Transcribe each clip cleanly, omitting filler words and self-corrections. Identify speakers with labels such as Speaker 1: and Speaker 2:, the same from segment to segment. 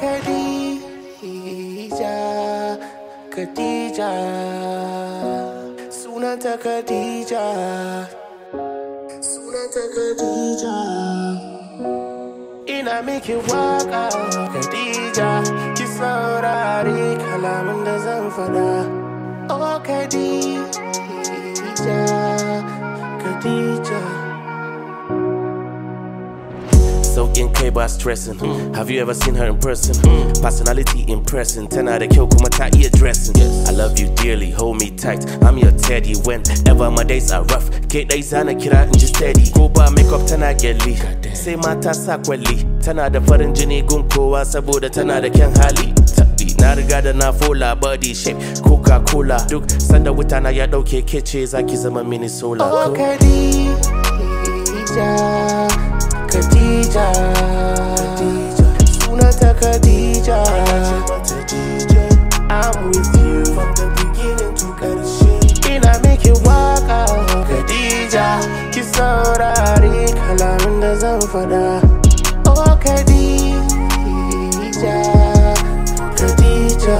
Speaker 1: Khadija, Khadija, sunanta Khadija, sunanta Khadija. Ina miki waka Khadija, ki saurari kalaman da zan fada. Oh Khadija, Khadija. Sauƙin kai ba stressing. Have you ever seen her in person? Personality impressing. Tana da kyau kuma ta iya dressing. I love you dearly, hold me tight. I'm your teddy whenever my days are rough. Ke dai zana kira in ji steady. Ko ba makeup tana gyalli, sai mata sa kwalli. Tana da farin jini gun kowa saboda tana da kyan hali. Na riga da na fola body shape Coca-Cola. Duk sanda wuta na ya dauke kece zaki zama mini solar. Oh Khadija, Khadija, sunanta Khadija. I'm with you from the beginning to ƙarshe. Ina miki waka Khadija, ki saurari kalamin da zan fada. Oh Khadija, Khadija.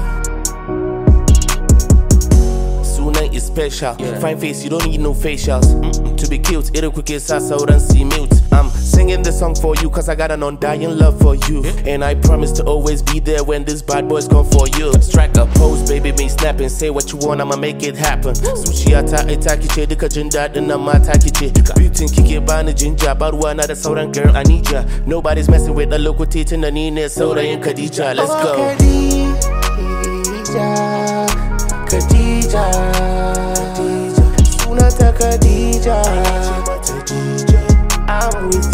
Speaker 1: Sunan is special, fine face, you don't need no facials. To be cute, it'll quickly sa sauran see mute. I'm singing this song for you cause I got an undying love for you. And I promise to always be there when these bad boys come for you. Strike a pose, baby, me snapping. Say what you want, I'ma make it happen. Zuciyata ita kice duka jin daɗin nan mata kice. Beauty kike bani jinja, ba ruwa na da sauran girl, I need ya. Nobody's messing with the local titin da ni ne saurayin Khadija. Let's go. Khadija, Khadija, sunanta Khadija. I'm with